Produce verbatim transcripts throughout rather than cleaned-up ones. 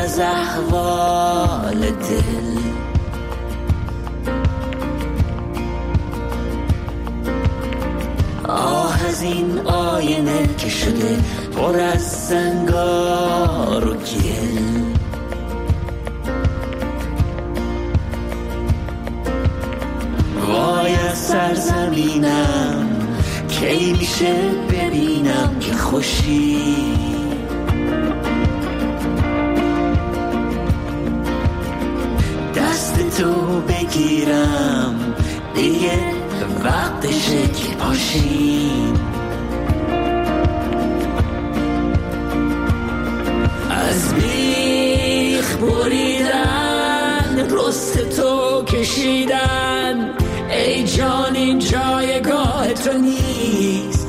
از احوال دل. آه از این آینه که شده پر از زنگار و گل. وای از سرزمینم کی میشه ببینم که خوشی. دست تو بگیرم دیگه وقتشه که پاشیم. از بیخ بریدن رست تو کشیدن، ای جان این جایگاه تو نیست.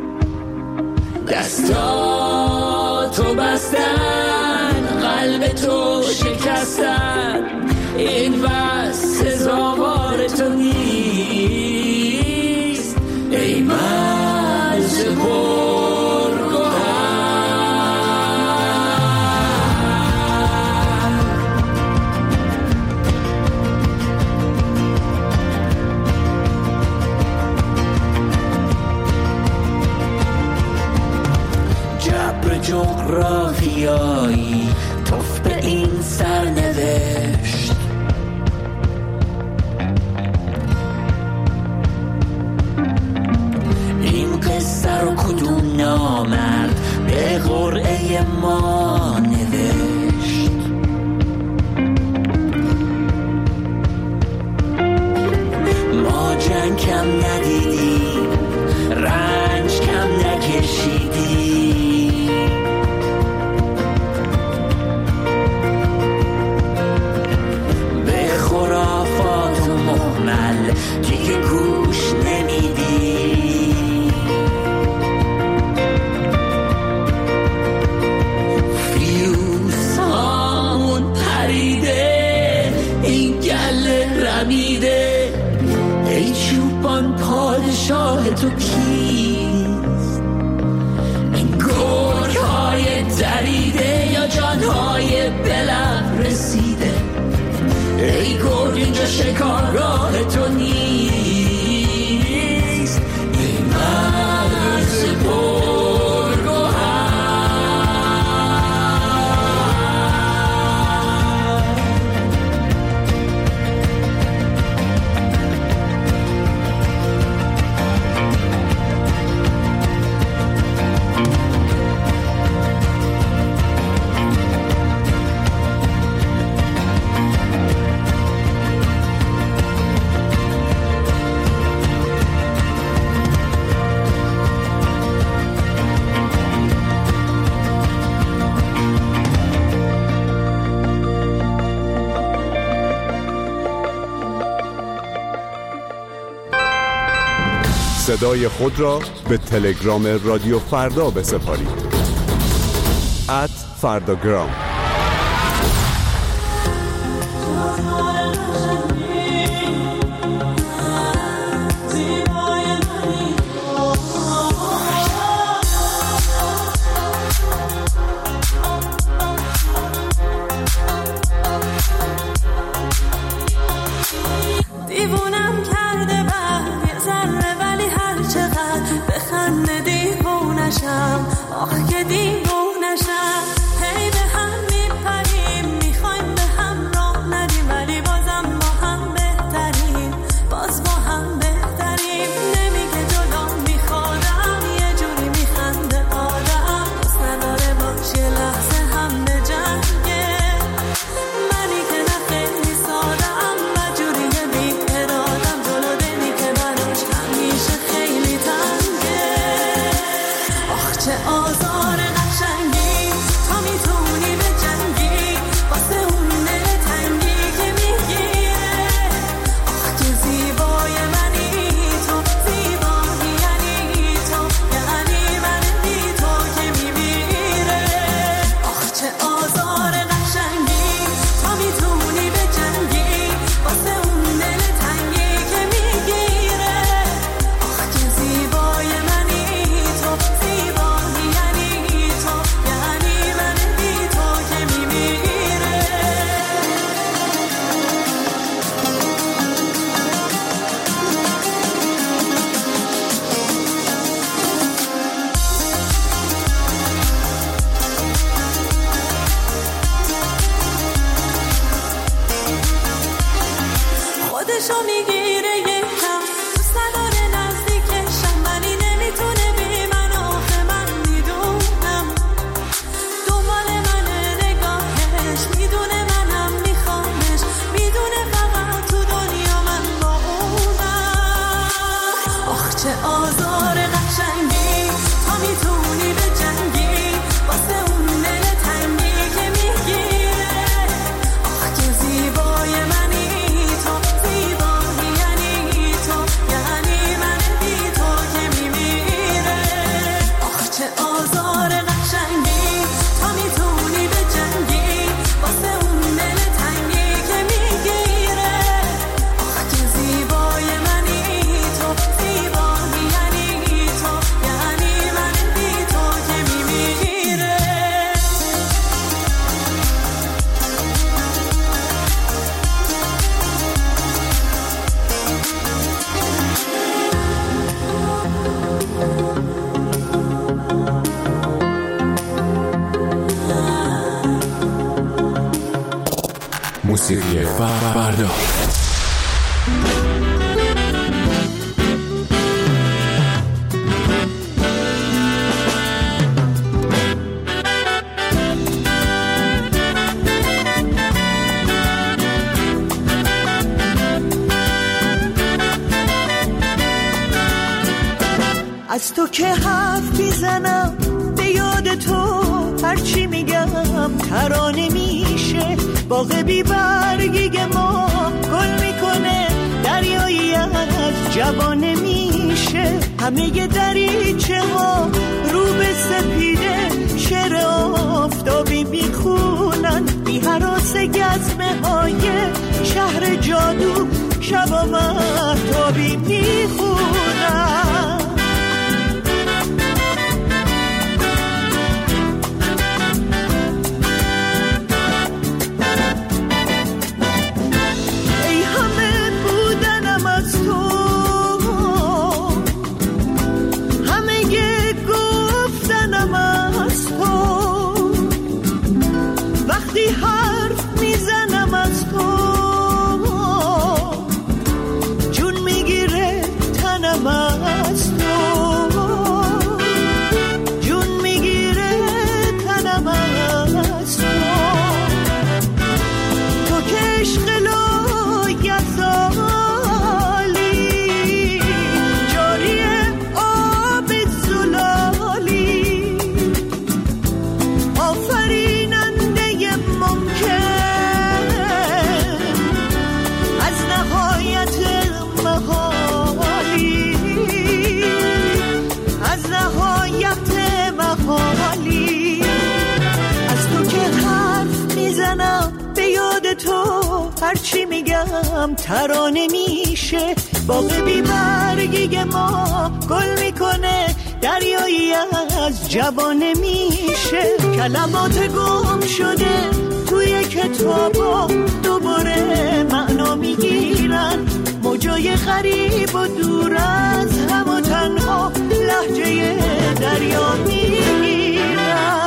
دستاتو بستن قلب تو شکستن، این بس سزاوار تو نیست. ای مرز پرگوهر، جبر جغرافیایی توف به این سرنوشت. این قصه رو کدوم نامرد به قرعه ما نوشت؟ ما جنگ کم ندیدیم، رنج کم نکشیدیم. به خرافات مهمل دیگه گوش نمیدیم. فیوز هامون پریده، این گله رمیده. ای چوبان پادشاه تو کیست؟ این گرگ های دریده یا جانهای بلب رسیده؟ ای گرگ اینجا شکارگاه تو نیست. ای مرز پرگوهر، صدای خود را به تلگرام رادیو فردا بسپارید. ات فرداگرام. آخ که دیوونشم، هی به هم میپریم، میخوایم به هم راه ندیم، ولی بازم با هم دلشو میگیره یکم دوست نداره نزدیکشم ولی نمیتونه بی من آخه من میدونم دنبال منه نگاهش میدونه منم میخوامش میدونه فقط تو دنیا من با اونم آخ چه آزار قشنگی تا میتونی به جنگی واسه اون دل تنگی که میگیره آخ که زیبای منی تو زیبایی یعنی تو یعنی من بی تو که میمیره آخ چه آزار قشنگی تا میتونی به جنگی واسه اون دل تنگی که میگیره آخ که زیبای منی تو زیبایی یعنی تو یعنی من بی تو که میمیره موسیقی فردا. از تو که حرف میزنم به یاد تو هرچی میگم ترانه میشه باغ بی برگی ما گل میکنه دریایی از جوانه میشه همه ی دریچه ها رو به سپیده شعر آفتابی میخونن بی هراس گزمه های شهر جادو شبا مهتابی میخونن هرچی میگم ترانه میشه باغ بی برگی ما گل میکنه دریایی از جوانه میشه کلمات گم شده توی کتابا دوباره معنا میگیرن موجای غریب و دور از هم و تنها لهجه دریا میگیرن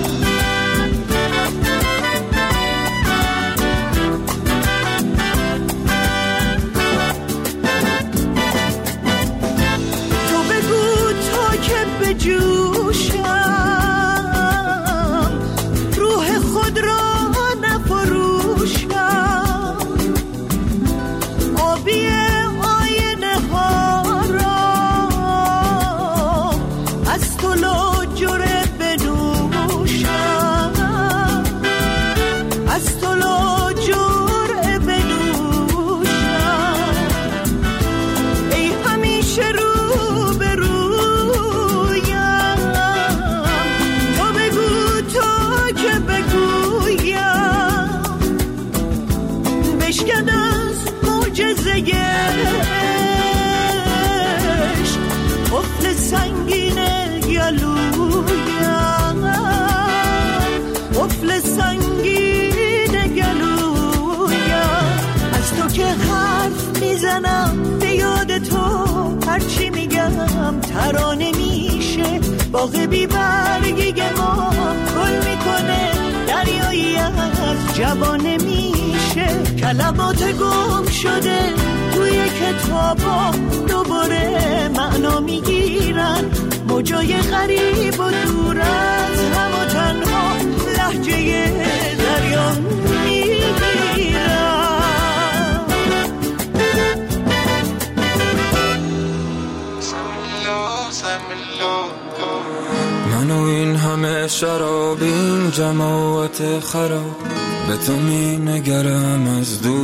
جوشم روح خود را نفروشم آبی آینه ها را از تو لاجره بنوشم از تو لاجره بنوشم ای همیشه رو قفل سنگینه گلویم قفل سنگینه گلویم از تو که حرف میزنم به یاد تو هرچی میگم ترانه میشه باغ بی برگی ما گل میکنه دریایی از جوانه میشه کلمات گم شده توی کتابا دوباره معنا میگیرن، موجای غریب و دور از هم و تنها لهجه دریا میگیرن. من و این همه شراب، این جماعت خراب، به تو می نگرم از دور.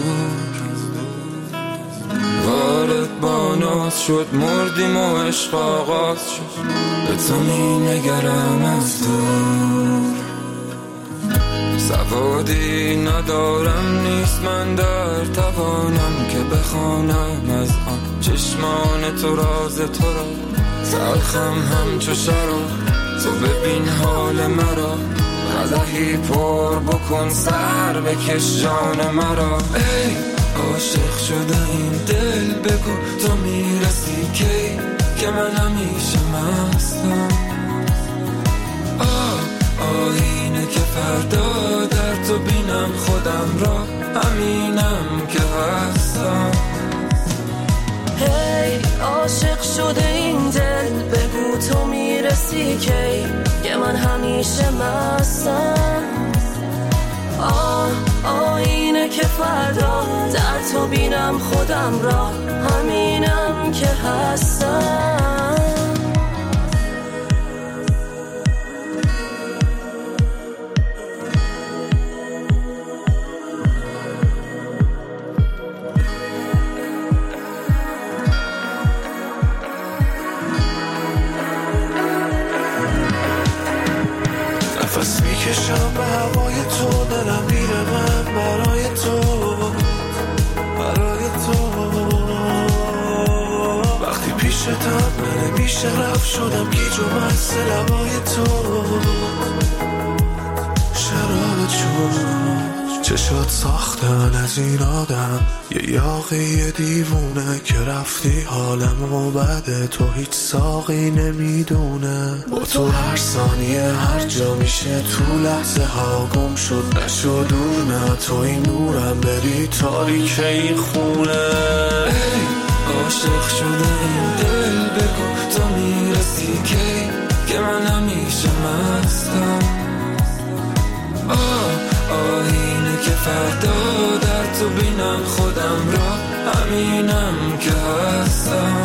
وارد بانات شد مردیم و عشق آغاز شد، به تو می نگرم از دور. سوادی ندارم نیست من در توانم که بخوانم از آن چشمان تو راز تو را. تلخم همچو شراب تو ببین حال مرا، قدحی پر بکن سر بکش جان مرا. ای عاشق شده این دل بگو تو میرسی کی، که من همیشه مستم. آه آینه که فردا در تو بینم خودم را، همینم که هستم. هی hey, عاشق شده این دل بگو تو میرسی کی، که من همیشه مستم. آه آینه که فردا در تو بینم خودم را، همینم که هستم. نفس میکشم به هوای تو، دلم میره من برای تو، برای تو. وقتی پیشتم من نمیشه رفت، شدم گیج و مست لبای تو. شراب چون چشات ساختن از این آدم، یه یاقی دیوونه که رفتی حالمو بده، تو هیچ ساقی نمیدونه. با تو هر ثانیه هر جا میشه تو لحظه ها گم شد، نشد دور نه توی نورم بری تاریک این خونه. ای عاشق شده این دل بگو تو میرسی کی، که من همیشه مستم. آه آینه که فردا در تو بینم خودم را، همینم که هستم.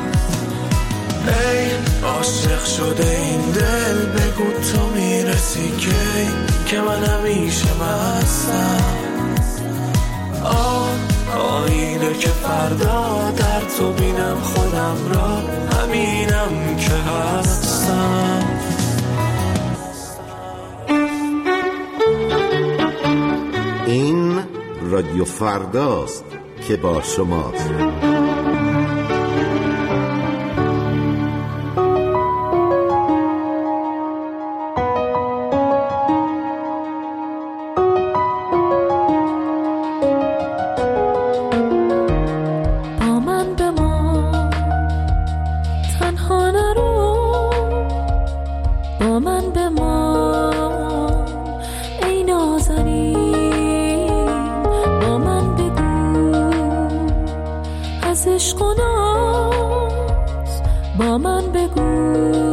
ای عاشق شده این دل بگو تو میرسی کی، که من همیشه مستم. آه آینه که فردا در تو بینم خودم را، همینم که هستم. این رادیو فرداست که با شماست. با من بمان تنها نرو، با من بمان ای نازنین، با من بگو از عشق و ناز، با من بگو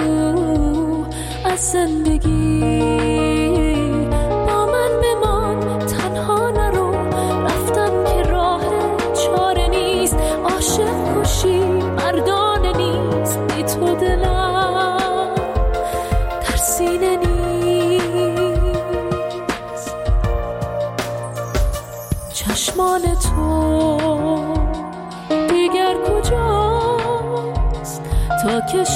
از زندگی. با من بمان تنها نرو، رفتن که راه چاره نیست، عاشق کشی مردانه نیست، بی تو دلم در سینه نیست. چشمان تو دیگر کجاست تا که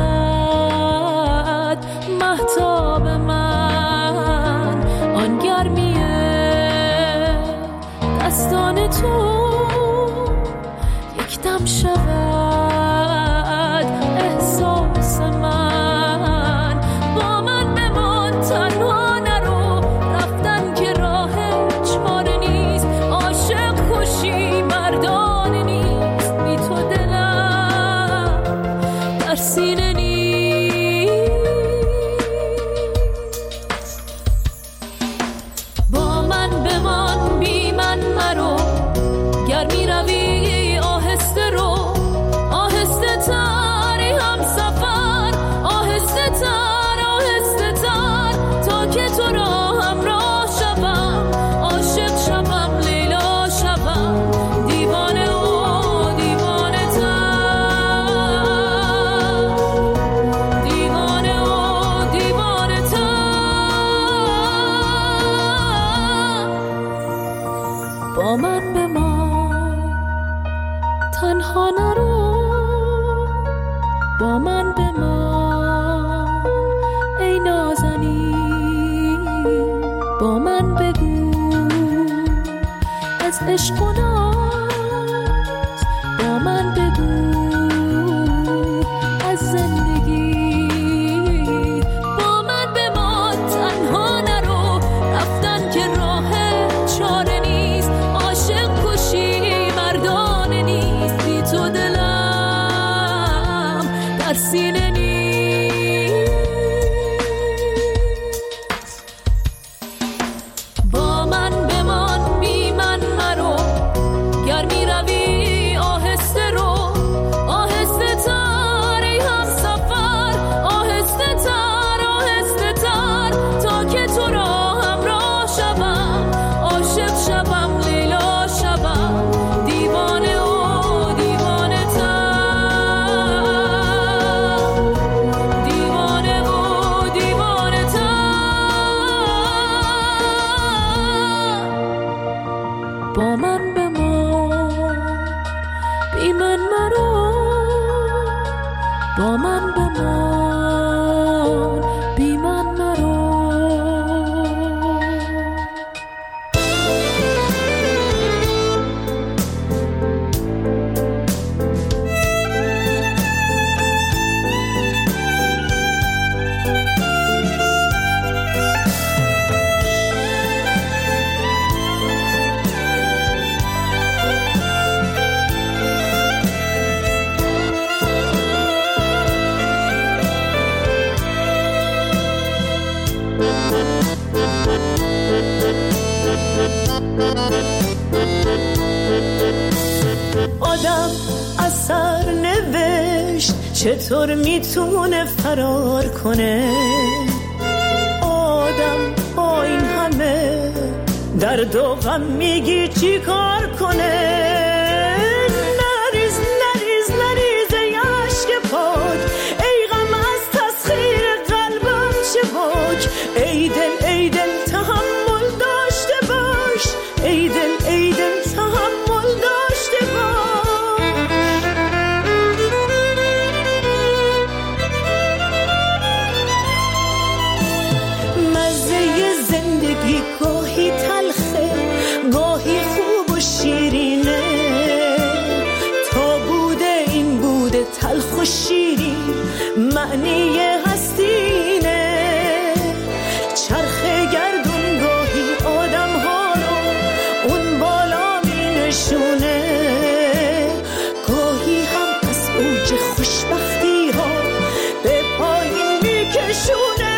شود مهتاب من، آن گرمیه دستان تو یک دم شود احساس من. با من بمان تنها نرو، رفتن که راه چاره نیست، عاشق کشی مردانه نیست، بی تو دلم در سینه نیست. با من بمان بی من گر می روی آهسته رو آهسته تری هم سفر آهسته تر آهسته تر تا که تو را همراه شوم عاشق شوم لیلا شوم دیوانه و دیوانه تر دیوانه و دیوانه تر با من بمان تنها نرو با من بمان ای نازنین با من بگو از عشق و ناز با من بگو از زندگی با من بمان تنها نرو رفتن که راه چاره نیست عاشق کشی مردانه نیست بی تو دلم در سینه نیست با من بمان بی من مرو گر می روی آهسته رو آهسته تر ای هم سفر آهسته تر آهسته تر تا که تو را همراه شوم عاشق شوم لیلا شوم دیوانه و دیوانه تر دیوانه و دیوانه تر با من بمان بی من مرو با من بمان بی من مرو آدم اثر نوشت چطور میتونه فرار کنه آدم با این همه درد و غم میگی چی کار کنه نریز نریز نریز ای عشق پاک ای غم از تسخیر قلبم چه باک ای دل ای دل تحمل داشته باش ای دل ای دل تحمل داشته باش مزه زندگی گاهی تلخه گاهی خوب و شیرینه تا بوده این بوده تلخ و شیرین معنی هستینه چرخ گردون گاهی آدم ها رو اون بالا می نشونه گاهی هم از اوج خوشبختی ها به پایین می کشونه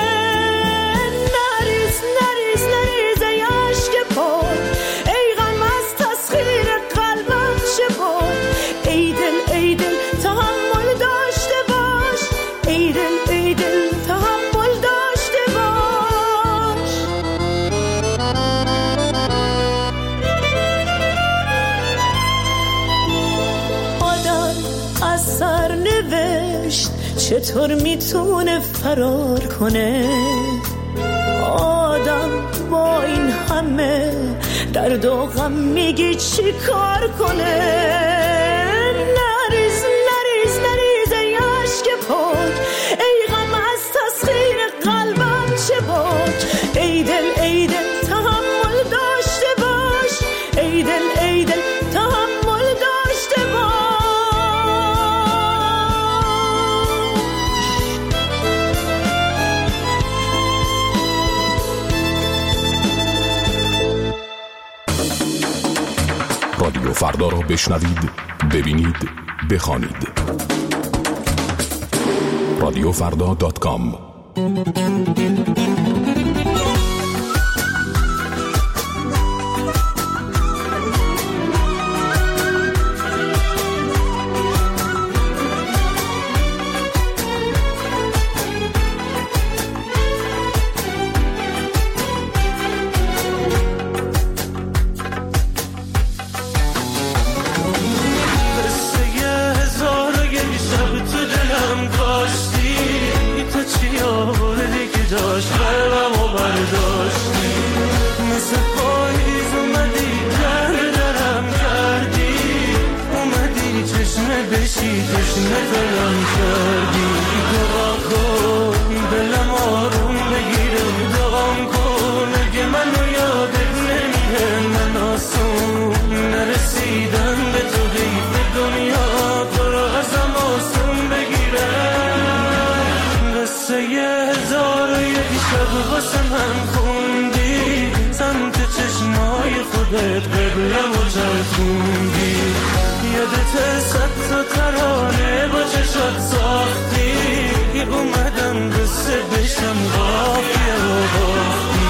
نریز نریز نریز ای عشق پاک ای غم از تسخیر قلبم چه باک ای دل ای دل تحمل داشته باش ای دل ای دل تحمل داشته باش آدم اثر نوشت چطور میتونه فرار کنه آدم با این همه درد و غم میگی چی کار کنه نریز نریز نریز ای عشق پاک ای غم از تسخیر قلبم چه باک ای دل ای دل تحمل داشته باش ای دل ای دل تحمل داشته باش رادیو فردا را بشنوید، ببینید، بخوانید. رادیو فردا دات کام. تشنه دلم کردی. دعا کن دلم آروم بگیره، دعا کن اگه منو یادت نمیره. من آسون نرسیدم به تو، حیف دنیا تو رو ازم آسون بگیره. قصه یه هزار و یک شب واسه من خوندی، سمت چشمای خودت قبلم و چرخوندی. یادت صد تا ترانه با چشات ساختی، اومدم قصه بشم قافیه رو باختی.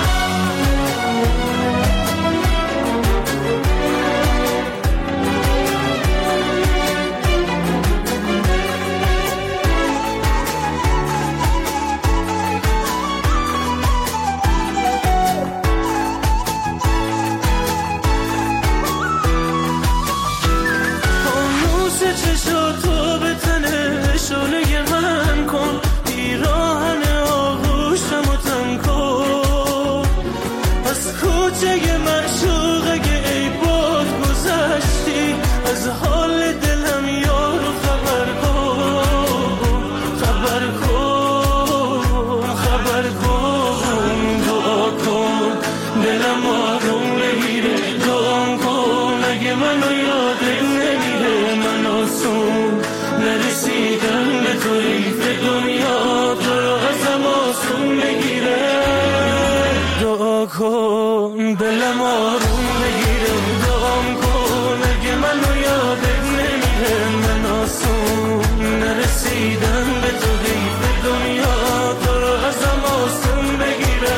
تو به تنه شعله من کن، پیراهن آغوشم و تن کن. از کوچه معشوقه که ای باد گذشتی، از حال دلم یارو خبر کن. خبر کن خبر کن دعا کن دلم آروم بگیره. دعا کن اگه منو یادت نمیره. من آسون نرسیدم به تو، حیف دنیا تو رو ازم آسون بگیره. دعا کن دلم آروم بگیره، دعا کن اگه منو یادت نمیره. من آسون نرسیدم به تو، حیف دنیا تو رو ازم آسون بگیره.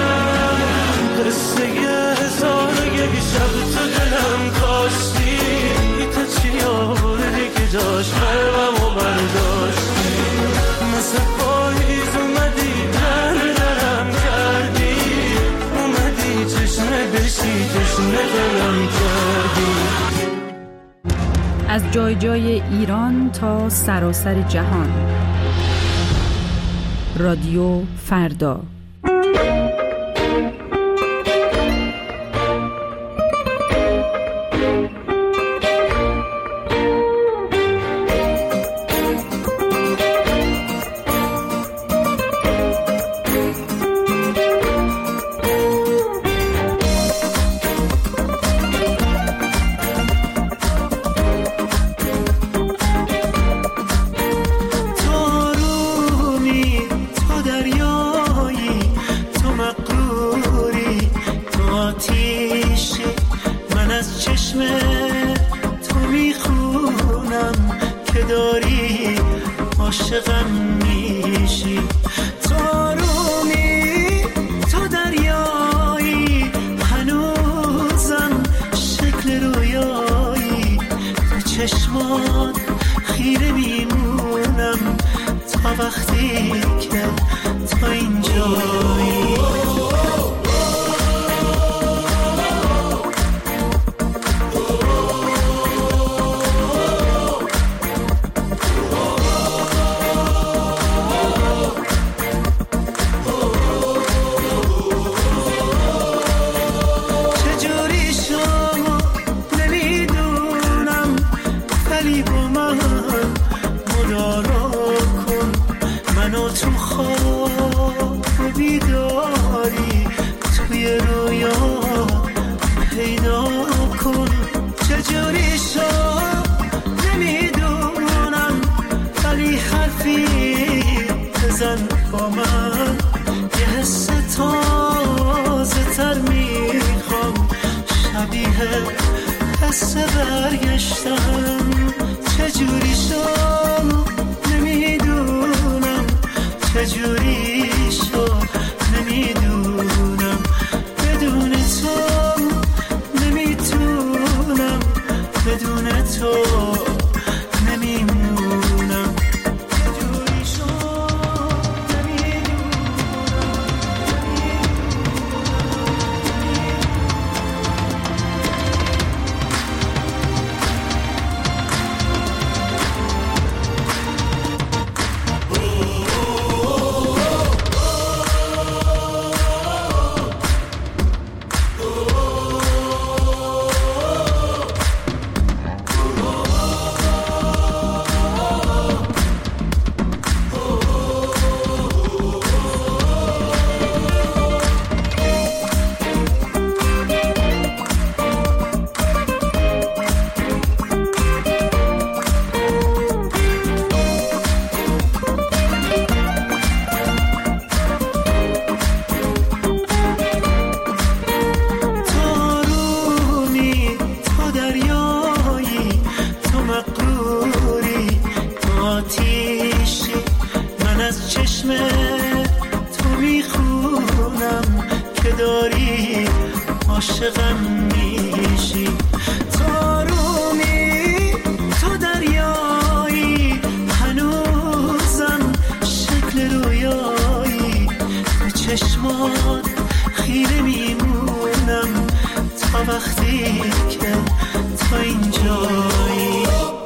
قصه یه هزار و یک شب تو دلم کاشتی، تا چی آوردی که جاش قلبمو برداشتی. مثل پاییز اومدی در درم کردی، اومدی چشمه بشی تشنه دلم کردی. از جای جای ایران تا سراسر جهان، رادیو فردا. عاشقم میشی. تو رومی تو دریایی، هنوزم شکل رویایی، به چشمات خیره میمونم تا وقتی که تو اینجایی.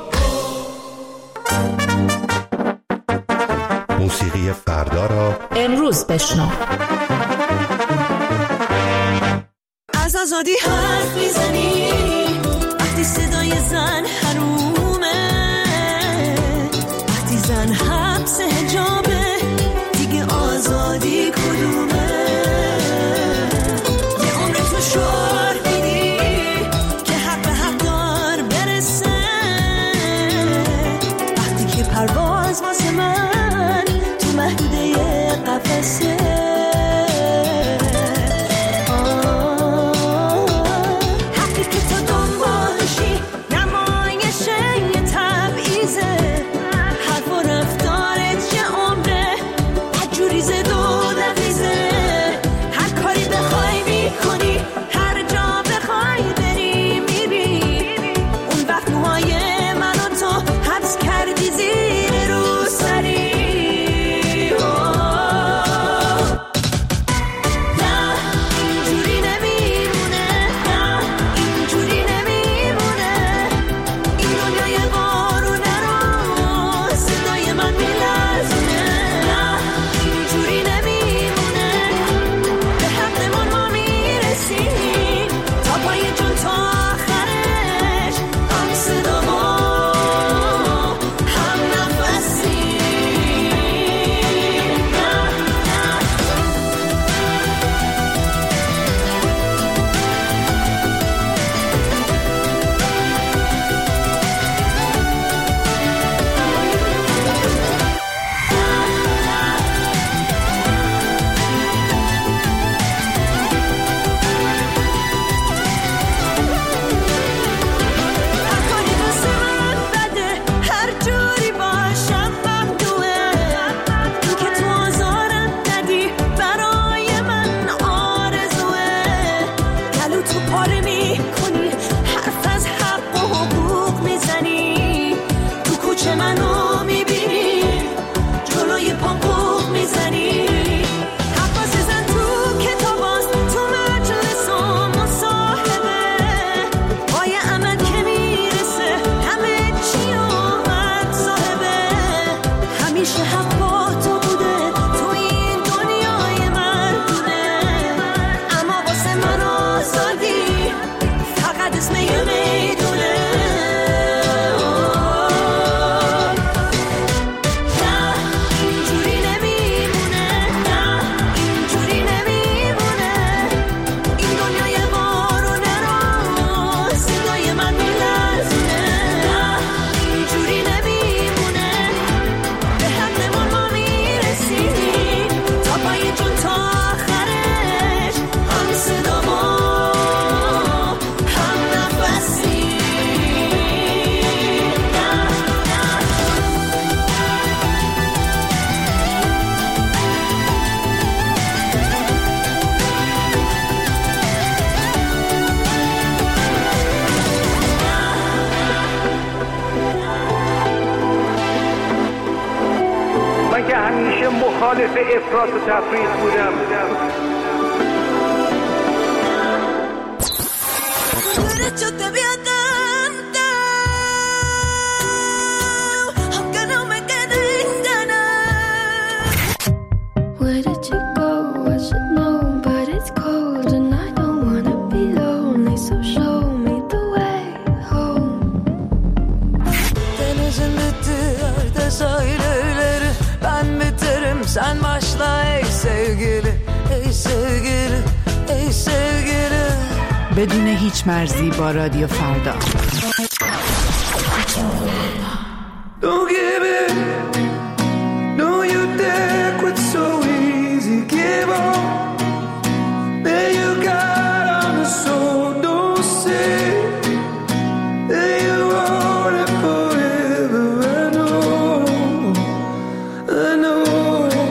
موسیقی فردا را امروز بشنو. از آزادی حرف میزنی وقتی صدای زن حرومه، وقتی زن حبس حجابه دیگه آزادی کدومه؟ یه عمر تو شعار میدی که حق به حق دار برسه، وقتی که پرواز واسه من تو محدوده قفسه. مخالف افراط و تفریط بودم. Sen başla ey sevgili, ey sevgili, ey sevgili. بدون هیچ مرزی با رادیو فردا. Don't give it, no you dare quit so easy, give on. There you got on the soul, don't say that you want it forever. I know, I know.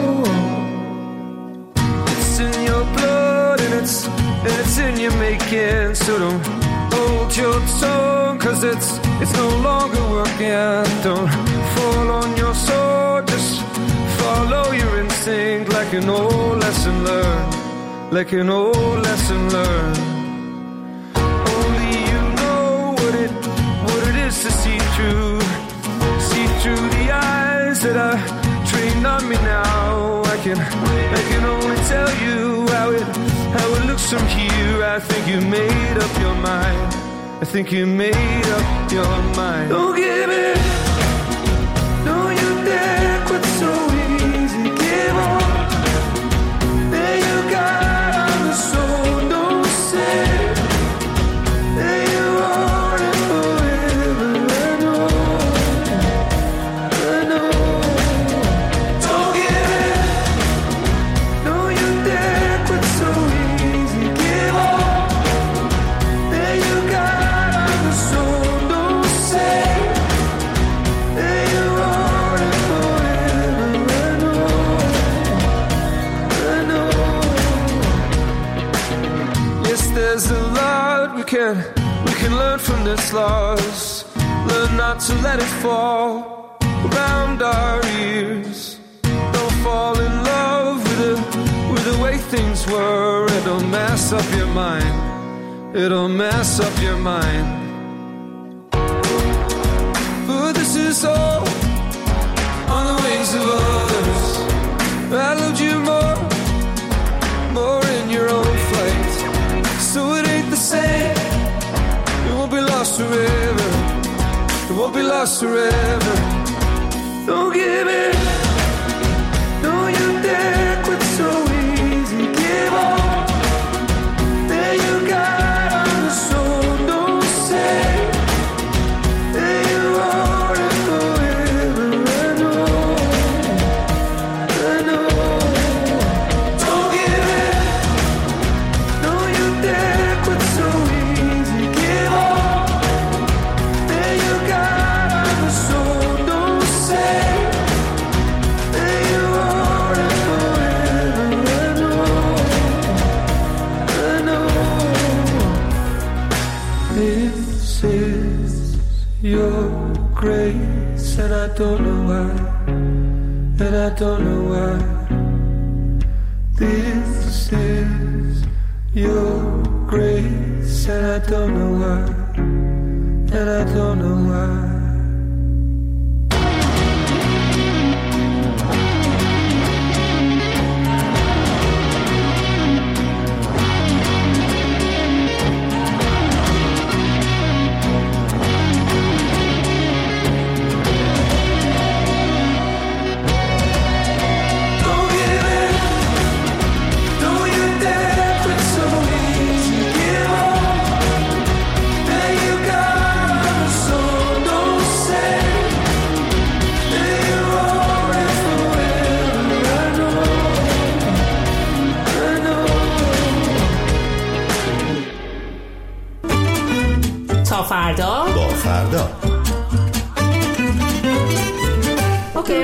It's in your blood and it's, and it's in your making. again. So don't hold your tongue, cause it's, it's no longer working out. Don't fall on your sword, just follow your instinct like an old lesson learned, like an old lesson learned. Only you know what it, what it is to see through, see through the eyes that are trained on me now. I can, I can only tell you how it, how it looks from here. I think you made up your mind. I think you made up your mind. Don't give it, don't you dare quit so easy. Give up, there you got on the soul. Don't say that you want it forever. I know, I know. Don't give it, don't you dare quit so easy. Give up, there you got on the soul. Don't say that you want it forever. I know, I know. Yes, there's a lot we can, we can learn from this loss. Learn not to let it fall around our ears. Don't fall in love with the, with the way things were. It'll mess up your mind. It'll mess up your mind. But this is all on the wings of others. I loved you more, more in your own flight. So it ain't the same. It won't be lost forever. It won't be lost forever. Don't give it, don't you dare quit so easy. Give up, there you got on the soul. Don't say that you want it forever. I know, I know. Don't give it, don't you dare quit so easy. Give up, there you got on the soul. Don't say that you want it forever. I know, I know. This is your grace, and I don't know why, and I don't know why. This is your grace, and I don't know why, and I don't know why. Don't give it, don't you dare quit so easy. Give up, there you got on the soul. Don't say that you want it forever. I know, I know. تا فردا با فردا. اوکی.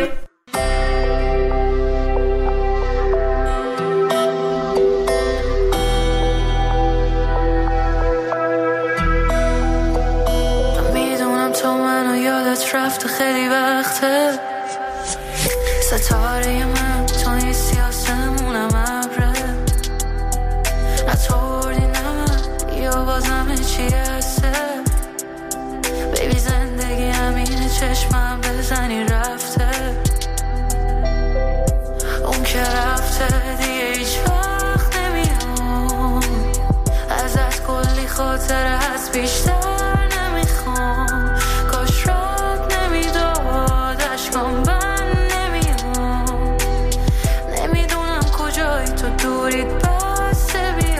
میدونم تو منو یادت رفته خیلی وقته. ستاره من تو نیستی آسمونم ابره. نطوردی نه من یا بازم چی هسته. بیبی زندگی همینه چشمم بزنی رفته. اون که رفته دیگه هیچ وقت نمیام. ازت کلی خاطره هست بیشتر نمیخوام. کاش رات نمیداد اشکام بند نمیام. نمیدونم کجایی تو دورید بسته بیا.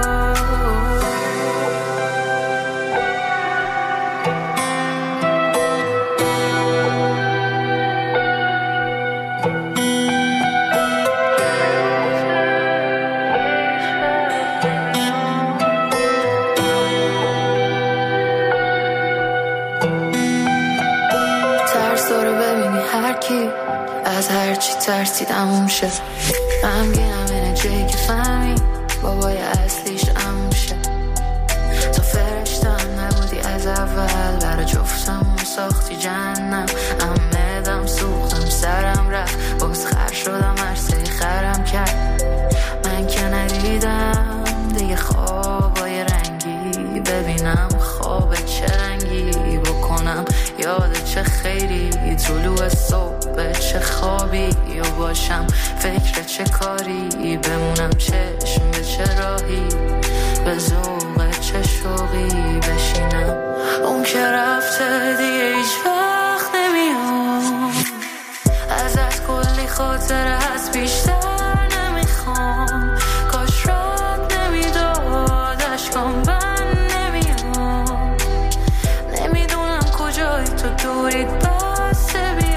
ترس داره ببینی هر کی از هر چی ترسی تموم شه. غمگینم اینه جایی که فهمی بابای اصلیش عموم شه. میدونم عمدم سوختم سرم رفت باز خر شدم عرصه خرم کرد من که ندیدم دیگه خوابای رنگی ببینم خواب چه رنگی بکنم یاد چه خیری طلوع صبح چه خوابی یا باشم فکر چه کاری بمونم چشم به چه راهی به ذوق چه شوقی بشینم اون که رفته دیگه هیچ وقت نمیام ازت کلی خاطره هست بیشتر نمیخوام کاش رد نمیداد اشکام بند نمیام نمیدونم کجایی تو دورید بسته بیا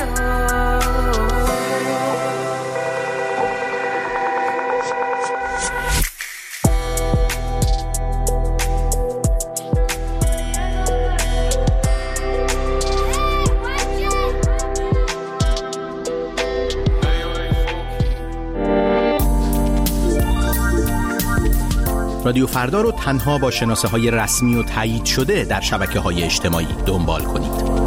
رادیو فردا رو تنها با شناسه های رسمی و تایید شده در شبکه های اجتماعی دنبال کنید.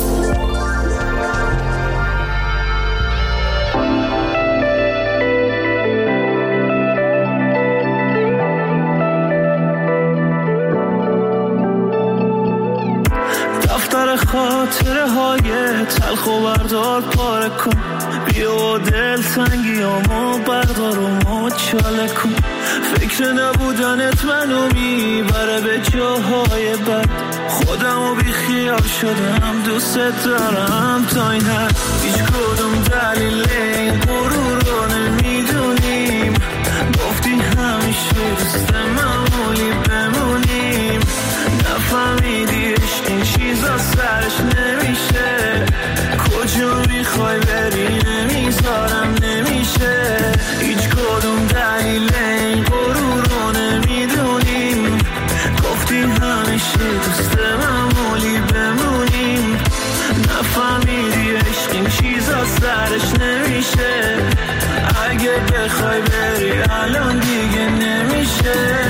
دفتر خاطره های تلخ و بردار پاره کن بیا دل تنگیامو بردار و مچاله کن فکر نبودنت منو میبره به جاهای بد خودمو بی خیال شدم دوست دارم تا این حد هیچ کدوم دلیل این غرور رو نمیدونیم گفتی همیشه دوست معمولی بمونیم نفهمیدی عشق این چیزا سرش نمیشه کجا میخوای بری نمیذارم نمیشه هیچ کدوم دلیل این غرور رو نمیدونیم گفتی همیشه دوست معمولی بمونیم نفهمیدی عشق این چیزا سرش نمیشه اگه بخوای بری الان دیگه نمیشه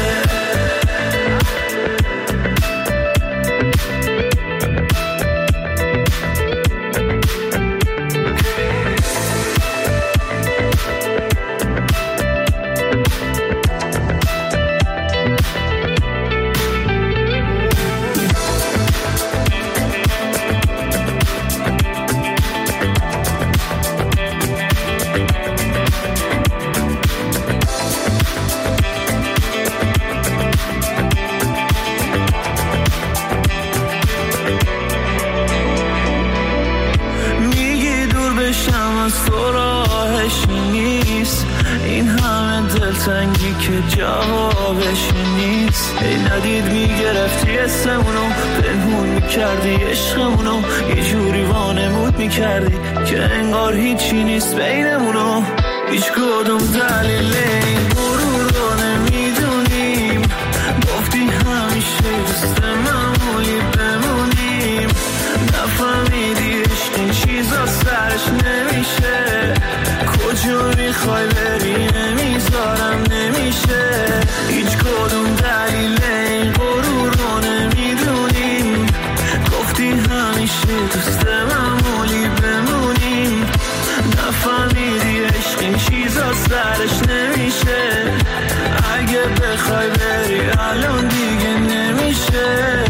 تنگی که جوابش نیست ای ندید میگرفتی اسمونو پنهون میکردی عشقمونو یه جوری وانمود میکردی که انگار هیچی نیست بینمونو هیچ کدوم دلیل این غرور رو نمیدونیم گفتی همیشه دوست معمولی بمونیم نفهمیدی عشق این چیزا سرش نمیشه کجا میخوای بری نمیذارم نمیشه هیچ کدوم دلیل این غرور رو نمیدونیم گفتی همیشه دوست معمولی بمونیم نفهمیدی عشق این چیزا سرش نمیشه اگه بخوای بری الان دیگه نمیشه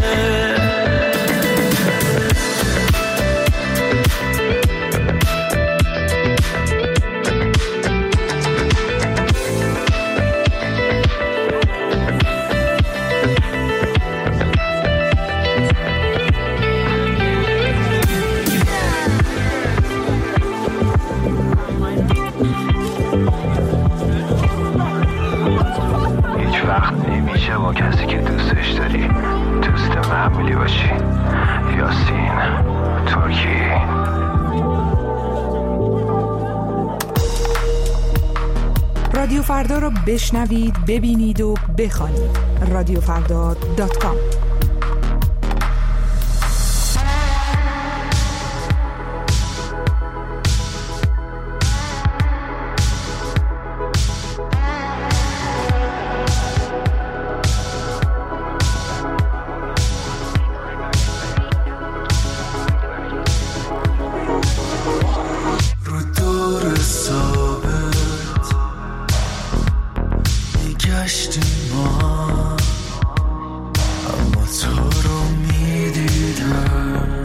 با کسی که دوستش داری دوست معمولی باشی. یاسین ترکی. رادیو فردا رو بشنوید، ببینید و بخوانید. رادیو فردا دات کام. تو رو میدیدم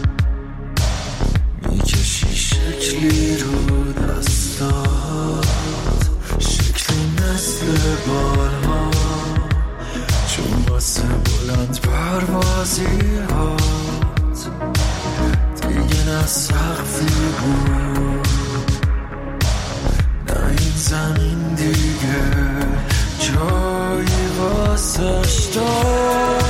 میکشی شکلی رو دستات، شکلی مثل بالها، چون واسه بلند پروازی هات دیگه نه سقفی بود نه این زمین دیگه جایی واسش داشت.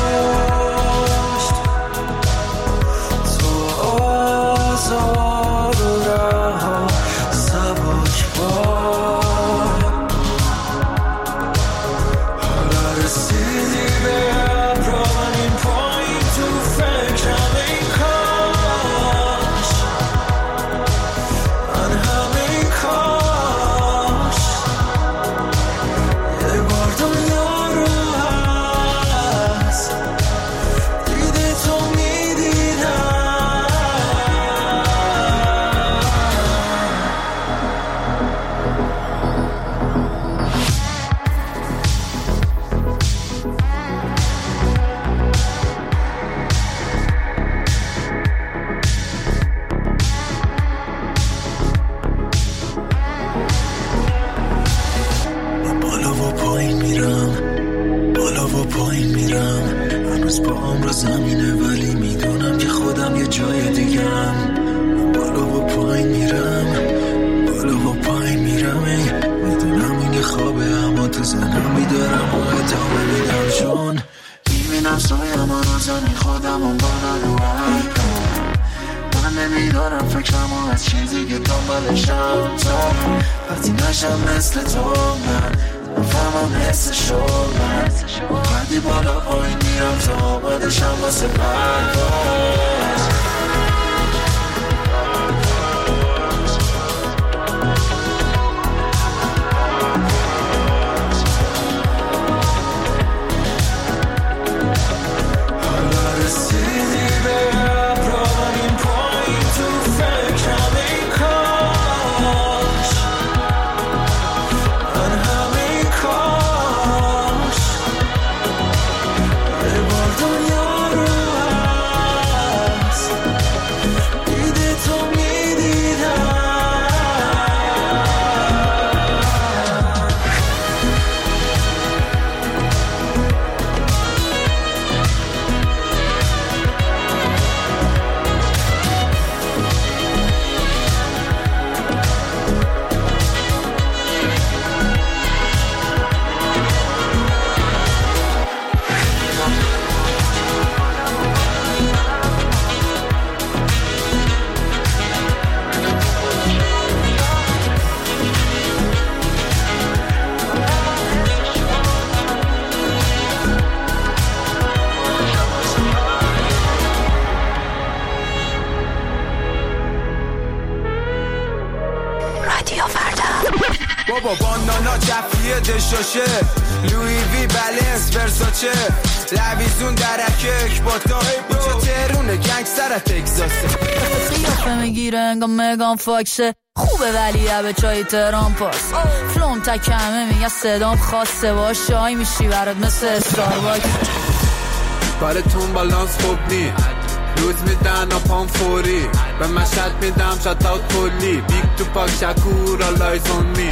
تو آزاد و رها سبک بار، حالا رسیدی به ابران این پایین تو فکرم این کاش من همین کاش یه بار دنیا رو هست دیده تو میدیدم. من بالا و پایین میرم، بالا و پایین میرم، هنوز پاهم رو زمینه ولی میدونم که خودم یه جای دیگم. من بالا و پایین میرم، بالا و پایین میرم، ای میدونم این یه خوابه اما تو زنم میدارم و ادامه میدم، چون میبینم سایم رو زنی خودم اون بالا رو عرکم. من نمیدارم فکرم از چیزی که دنبالشم، تا وقتی نشم مثل تو من فهمم حسشو من وقتی بالا پایین میرم تا آمدشم واسه پرواز. حالا رسیدی به ابران این پایین تو فکرم این کاش من همین کاش یه بار دنیا رو هست دیده تو میدیدم. بابا بانانا جفریه دشاشه لوی وی بلنس ورساچه لویزون درکه اکباتا اینجا تهرونه گنگستر تگزاسه قیافه میگیره انگا مگان فاکسه خوبه ولی به چای تهران پاس فلوم تکمه میگه صدام خاصه باش شای میشی برات مثل استارباکس کارتون بالانس خوب نی روز میدن و پام فوری به مشهد میدم شات اوت کلی بیگ تو پاک شکور آلایز اون می.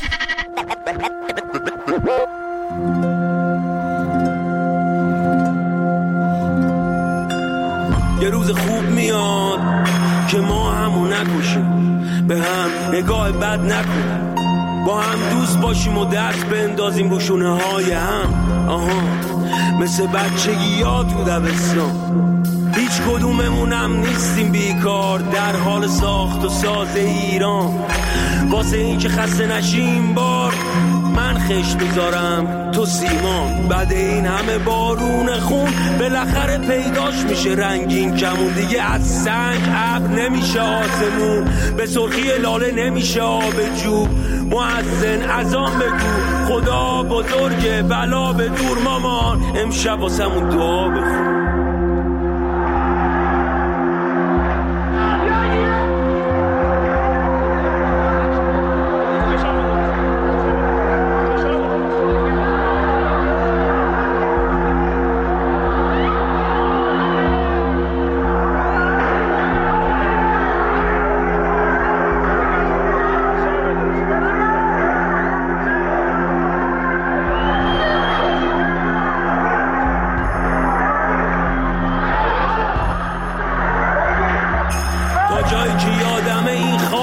یه روز خوب میاد که ما همو نکشیم، به هم نگاه بد نکنیم، با هم دوست باشیم و دست بندازیم رو شونه های هم. آها مثل بچگی یاد تو دبستان هیچ کدوممونم نیستیم بیکار در حال ساخت و ساز ایران. واسه این که خسته نشیم بار من خش بذارم تو سیمان، بعد این همه بارون خون بالاخره پیداش میشه رنگین کمون دیگه، از سنگ ابر نمیشه آسمون، به سرخی لاله نمیشه آب جو. مؤذن اذان بگو خدا بزرگه بلا به دور مامان، امشب واسمون دعا بخون.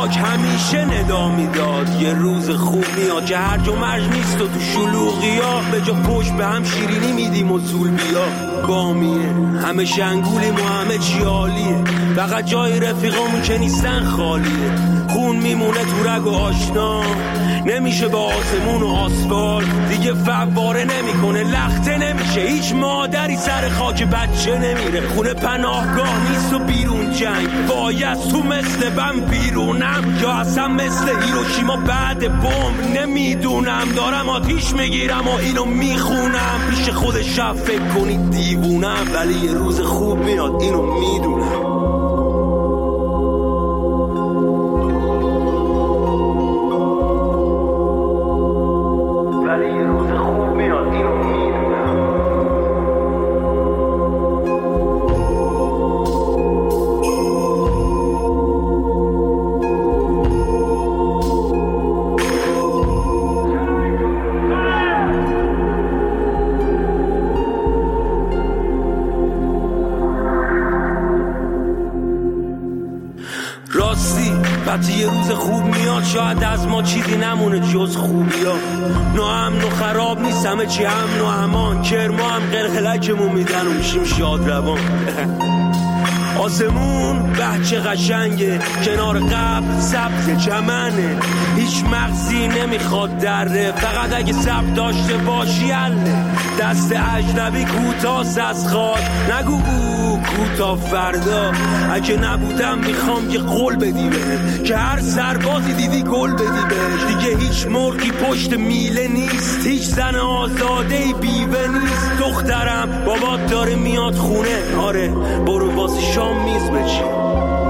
خاک همیشه ندا میداد یه روز خوب میاد که هرج و مرج نیست و تو شلوغی ها به جا پشت به هم شیرینی میدیم و زول بیا بامیه همه شنگولیم و همه چی عالیه فقط جای رفیقامون که نیستن خالیه خون میمونه تو رگ و آشنا نمیشه با آسمون و آسفال دیگه فواره نمیکنه لخته نمیشه هیچ مادری سر خاک بچه نمیره خونه پناهگاه نیست و بیرون جنگ باید تو مثل بم بیرونم یا اصلا مثل هیروشیما بعد بمب نمیدونم دارم آتیش میگیرم و اینو میخونم پیش خود شب فکر کنید دیوونم ولی یه روز خوب میاد اینو میدونم یه روز خوب میاد شاید از ما چیزی نمونه جز خوبی ها ناامن و خراب نیست همه چی امن و امان کرما هم قلقلکمون میدن و میشیم شاد روان آسمون بچه قشنگه کنار قبل سبز چمنه هیچ مغزی نمیخواد دره فقط اگه سب داشته باشی حله دست اجنبی کوتاست از خواد نگو او کوتا فردا اگه نبودم میخوام یه قول بدی بهم که هر سربازی دیدی گل بدی بهش دیگه هیچ مرغی پشت میله نیست هیچ زن آزاده بیوه نیست دخترم بابات داره میاد خونه آره برو واسه شام میز بچین